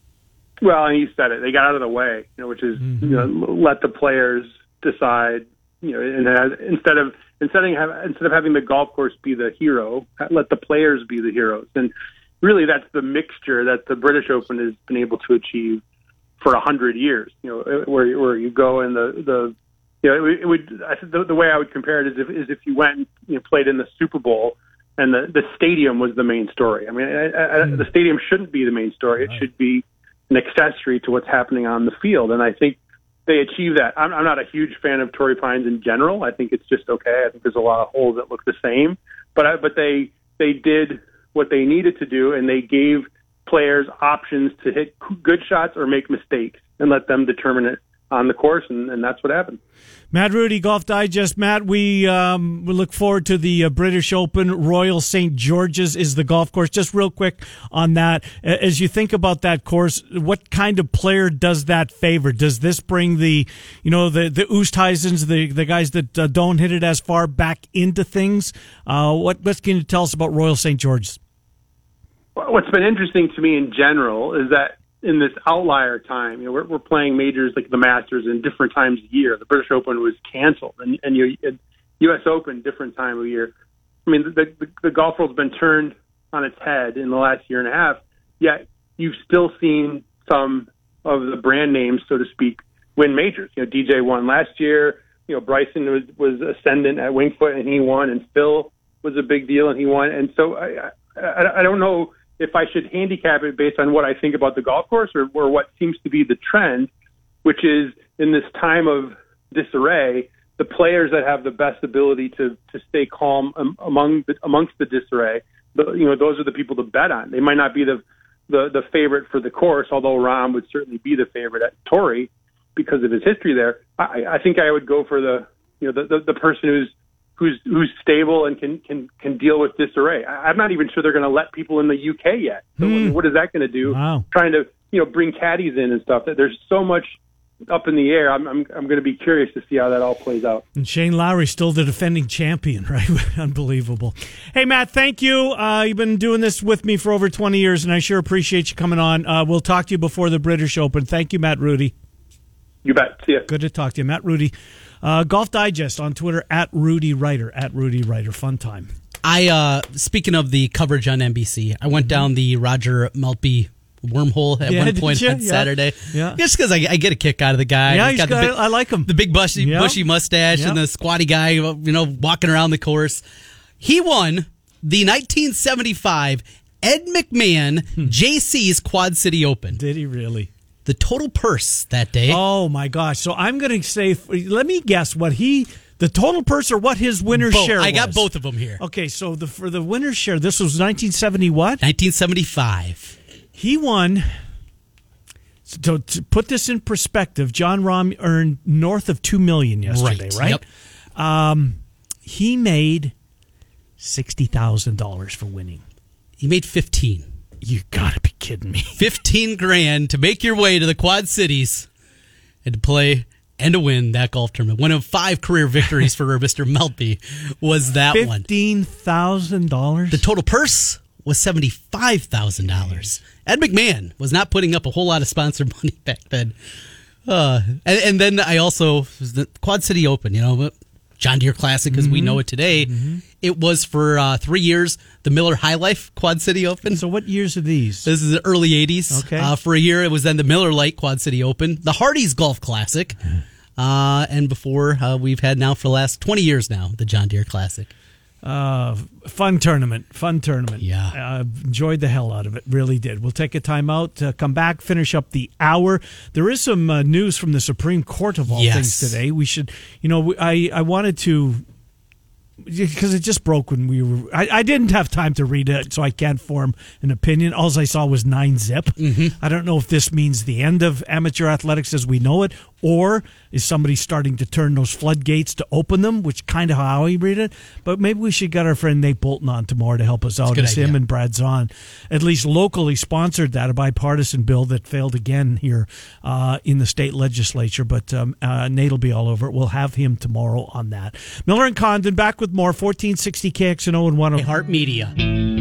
Well, and you said it. They got out of the way, you know, which is mm-hmm. you know, let the players decide, you know, and has, instead of instead of instead of having the golf course be the hero, let the players be the heroes. And really, that's the mixture that the British Open has been able to achieve for a hundred years, you know, where where you go and the the you know it, it would I think the, the way I would compare it is if is if you went and you know, played in the Super Bowl and the, the stadium was the main story. I mean, I, I, mm. the stadium shouldn't be the main story; it should be an accessory to what's happening on the field. And I think they achieve that. I'm, I'm not a huge fan of Torrey Pines in general. I think it's just okay. I think there's a lot of holes that look the same, but I, but they they did what they needed to do, and they gave players options to hit good shots or make mistakes and let them determine it on the course, and, and that's what happened. Matt Rudy, Golf Digest. Matt, we um, we look forward to the uh, British Open. Royal Saint George's is the golf course. Just real quick on that, as you think about that course, what kind of player does that favor? Does this bring the, you know, the the Oosthuizens, the the guys that uh, don't hit it as far back into things? Uh, what what can you tell us about Royal Saint George's? What's been interesting to me in general is that in this outlier time, you know, we're, we're playing majors like the Masters in different times of year. The British Open was canceled, and, and you, U S Open different time of year. I mean, the, the, the golf world's been turned on its head in the last year and a half. Yet you've still seen some of the brand names, so to speak, win majors. You know, D J won last year. You know, Bryson was, was ascendant at Winged Foot and he won, and Phil was a big deal and he won. And so I, I, I don't know if I should handicap it based on what I think about the golf course or, or what seems to be the trend, which is in this time of disarray, the players that have the best ability to, to stay calm among the, amongst the disarray, the, you know, those are the people to bet on. They might not be the, the, the favorite for the course, although Rahm would certainly be the favorite at Torrey because of his history there. I, I think I would go for the, you know, the, the, the person who's, who's, who's stable and can, can, can deal with disarray. I, I'm not even sure they're going to let people in the U K yet. So mm. I mean, what is that going to do? Wow. Trying to, you know, bring caddies in and stuff. There's so much up in the air. I'm, I'm, I'm going to be curious to see how that all plays out. And Shane Lowry still the defending champion, right? Unbelievable. Hey, Matt, thank you. Uh, you've been doing this with me for over twenty years, and I sure appreciate you coming on. Uh, we'll talk to you before the British Open. Thank you, Matt Rudy. You bet. See ya. Good to talk to you. Matt Rudy, uh, Golf Digest on Twitter, at Rudy Writer, at Rudy Writer. Fun time. I, uh, speaking of the coverage on N B C, I went down the Roger Maltby wormhole at yeah, one point on yeah. Saturday. Yeah. Just because I, I get a kick out of the guy. Yeah, he's he's got the got, big, I like him. The big bushy, yeah. bushy mustache yeah. and the squatty guy, you know, walking around the course. He won the nineteen seventy-five Ed McMahon hmm. J C's Quad City Open. Did he really? The total purse that day. Oh, my gosh. So I'm going to say, let me guess what he, the total purse or what his winner's both. share was. I got both of them here. Okay, so the for the winner's share, this was nineteen seventy what? nineteen seventy-five. He won. So to put this in perspective, John Rahm earned north of two million dollars yesterday, right? right? Yep. Um, he made sixty thousand dollars for winning. He made fifteen. You got to be kidding me. fifteen grand to make your way to the Quad Cities and to play and to win that golf tournament. One of five career victories for Mister Maltby was that one. fifteen thousand dollars? The total purse was seventy-five thousand dollars. Ed McMahon was not putting up a whole lot of sponsor money back then. Uh, and, and then I also, the Quad City Open, you know, John Deere Classic as mm-hmm. we know it today. Mm-hmm. It was for uh, three years, the Miller High Life Quad City Open. So what years are these? This is the early eighties. Okay. Uh, for a year, it was then the Miller Lite Quad City Open, the Hardee's Golf Classic, uh, and before uh, we've had now for the last twenty years now, the John Deere Classic. Uh, fun tournament, fun tournament. Yeah. Uh, enjoyed the hell out of it, really did. We'll take a time out, uh, come back, finish up the hour. There is some uh, news from the Supreme Court of all yes. things today. We should, you know, I, I wanted to, because it just broke when we were, I, I didn't have time to read it, so I can't form an opinion. All I saw was nine zip. Mm-hmm. I don't know if this means the end of amateur athletics as we know it, or is somebody starting to turn those floodgates to open them, which kind of how I read it. But maybe we should get our friend Nate Bolton on tomorrow to help us out, as idea. him and Brad Zahn at least locally sponsored that, a bipartisan bill that failed again here uh, in the state legislature. But um, uh, Nate will be all over it. We'll have him tomorrow on that. Miller and Condon back with more, fourteen sixty K X N O and one oh. Heart Media.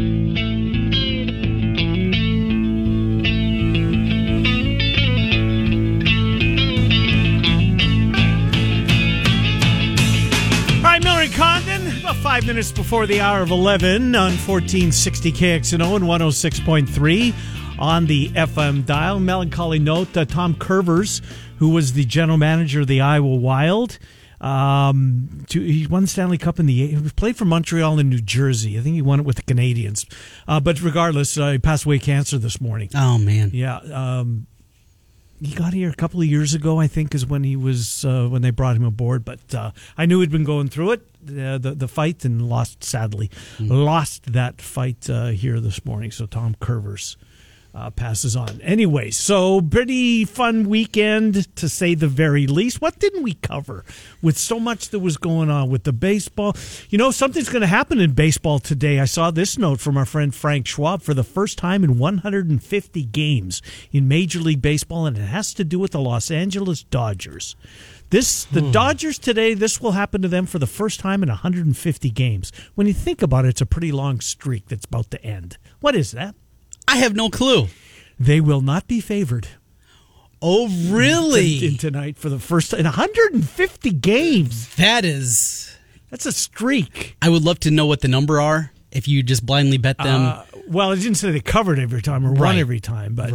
Condon, about five minutes before the hour of eleven on fourteen sixty K X N O and one oh six point three on the F M dial. Melancholy note, uh, Tom Curvers, who was the general manager of the Iowa Wild, um, to, he won the Stanley Cup in the, he played for Montreal and New Jersey. I think he won it with the Canadians. Uh, but regardless, uh, he passed away of cancer this morning. Oh, man. Yeah, um, he got here a couple of years ago, I think, is when he was uh, when they brought him aboard. But uh, I knew he'd been going through it, uh, the the fight, and lost sadly, mm-hmm. lost that fight uh, here this morning. So Tom Curvers uh, passes on. Anyway, so pretty fun weekend to say the very least. What didn't we cover with so much that was going on with the baseball? You know, something's going to happen in baseball today. I saw this note from our friend Frank Schwab. For the first time in one hundred fifty games in Major League Baseball, and it has to do with the Los Angeles Dodgers. This the hmm. Dodgers today, this will happen to them for the first time in one hundred fifty games. When you think about it, it's a pretty long streak that's about to end. What is that? I have no clue. They will not be favored. Oh, really? In, in tonight for the first time in one hundred fifty games. That is... That's a streak. I would love to know what the number are if you just blindly bet them. Uh, well, I didn't say they covered every time or right. won every time, but right.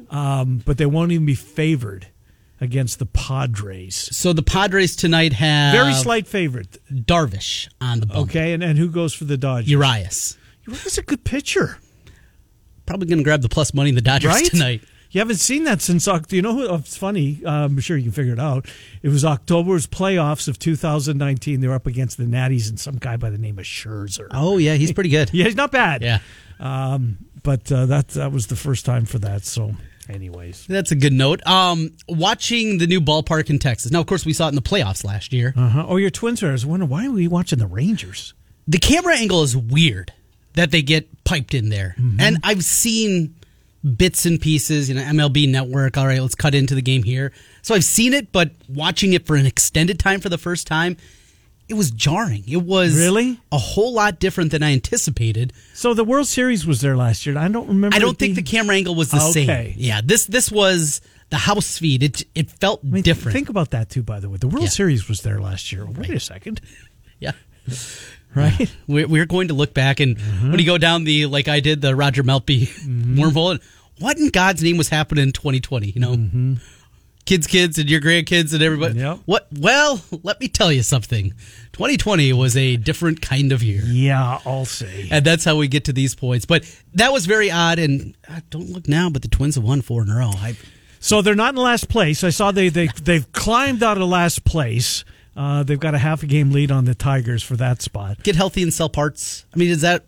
um, but they won't even be favored against the Padres. So the Padres tonight have Very slight favorite. Darvish on the bump. Okay, and, and who goes for the Dodgers? Urias. Urias a good pitcher. Probably going to grab the plus money in the Dodgers Right? tonight. You haven't seen that since, Oct- you know, who- it's funny, uh, I'm sure you can figure it out. It was October's playoffs of two thousand nineteen. They were up against the Natties and some guy by the name of Scherzer. Oh, yeah, he's pretty good. Yeah, he's not bad. Yeah. Um, but uh, that that was the first time for that, so anyways. That's a good note. Um, watching the new ballpark in Texas. Now, of course, we saw it in the playoffs last year. Uh-huh. Oh, your Twins are. I was wondering, why are we watching the Rangers? The camera angle is weird that they get piped in there. Mm-hmm. And I've seen bits and pieces, you know, M L B Network, all right, let's cut into the game here. So I've seen it, but watching it for an extended time for the first time, it was jarring. It was Really? a whole lot different than I anticipated. So the World Series was there last year. I don't remember. I don't it think the being- camera angle was the Okay. same. Yeah, this this was the house feed. It it felt I mean, different. Think about that, too, by the way. The World Yeah. Series was there last year. Wait a second. yeah. Right? We're, we're going to look back and Mm-hmm. when you go down the, like I did, the Roger Meltby wormhole, and what in God's name was happening in twenty twenty? You know, Mm-hmm. kids, kids, and your grandkids and everybody. Yep. What? Well, let me tell you something. twenty twenty was a different kind of year. Yeah, I'll say. And that's how we get to these points. But that was very odd. And uh, don't look now, but the Twins have won four in a row. I, So they're not in last place. I saw they, they, they've climbed out of last place. Uh, they've got a half a game lead on the Tigers for that spot. get healthy and sell parts. I mean, is that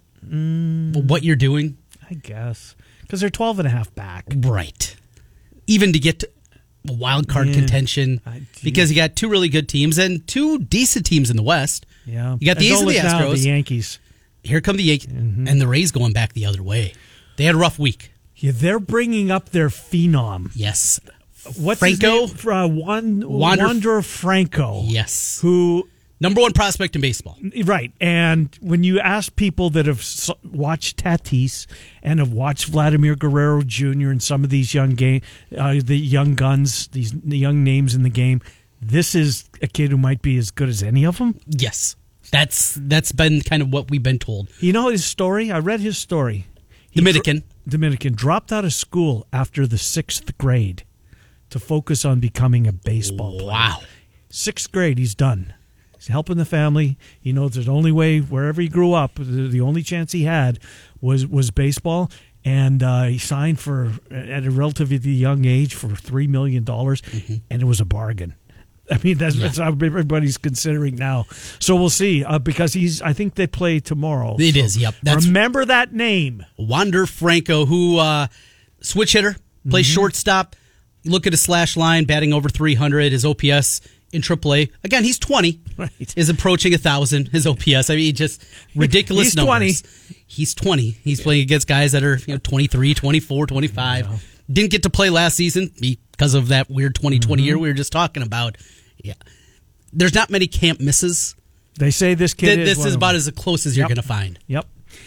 what you're doing? I guess. Because they're twelve and a half back. Right. Even to get to a wild card Yeah. contention, I- because you got two really good teams and two decent teams in the West. Yeah. You got the And A's don't and the look now at Astros. the Yankees. Here come the Yankees, and the Rays going back the other way. They had a rough week. Yeah, they're bringing up their phenom. Yes. What's Franco? his name? Uh, Juan, Wander- Wander Franco. Yes. Who, Number one prospect in baseball. right. And when you ask people that have s- watched Tatis and have watched Vladimir Guerrero Junior and some of these young game, uh, the young guns, these the young names in the game, this is a kid who might be as good as any of them. Yes. That's that's been kind of what we've been told. You know his story? I read his story. He Dominican. dro- Dominican dropped out of school after the sixth grade to focus on becoming a baseball player. Wow. Sixth grade, he's done. He's helping the family. He knows the only way, wherever he grew up, the, the only chance he had was was baseball. And uh, he signed for, at a relatively young age, for three million dollars, Mm-hmm. and it was a bargain. I mean, that's, that's how everybody's considering now. So we'll see, uh, because he's. I think they play tomorrow. It so is, yep. That's- remember that name. Wander Franco, who uh, switch hitter, plays Mm-hmm. shortstop. Look at his slash line, batting over three hundred. His O P S in triple A. Again, he's twenty. Right. Is approaching one thousand. His O P S. I mean, just ridiculous He's numbers. He's twenty. He's playing against guys that are you know twenty-three, twenty-four, twenty-five. Yeah. Didn't get to play last season because of that weird twenty twenty mm-hmm. year we were just talking about. Yeah. There's not many camp misses. They say this kid Th- is This one is of about them. as close as you're Yep. going to find. Yep.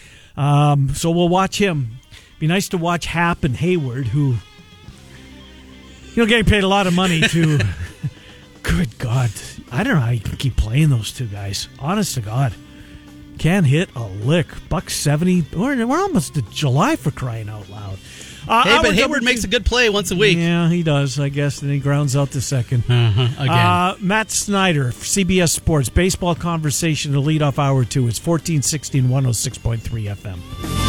Um, so we'll watch him. Be nice to watch Hap and Hayward, who, you know, getting paid a lot of money to. Good God. I don't know how you can keep playing those two guys. Honest to God. Can't hit a lick. Buck seventy. We're, we're almost to July, for crying out loud. Uh, Hey, but Howard Hayward makes a good play once a week. Yeah, he does, I guess. And he grounds out the second. Uh-huh. Again. Uh, Matt Snyder, C B S Sports, Baseball Conversation, the leadoff hour two. It's fourteen sixteen, one oh six point three F M.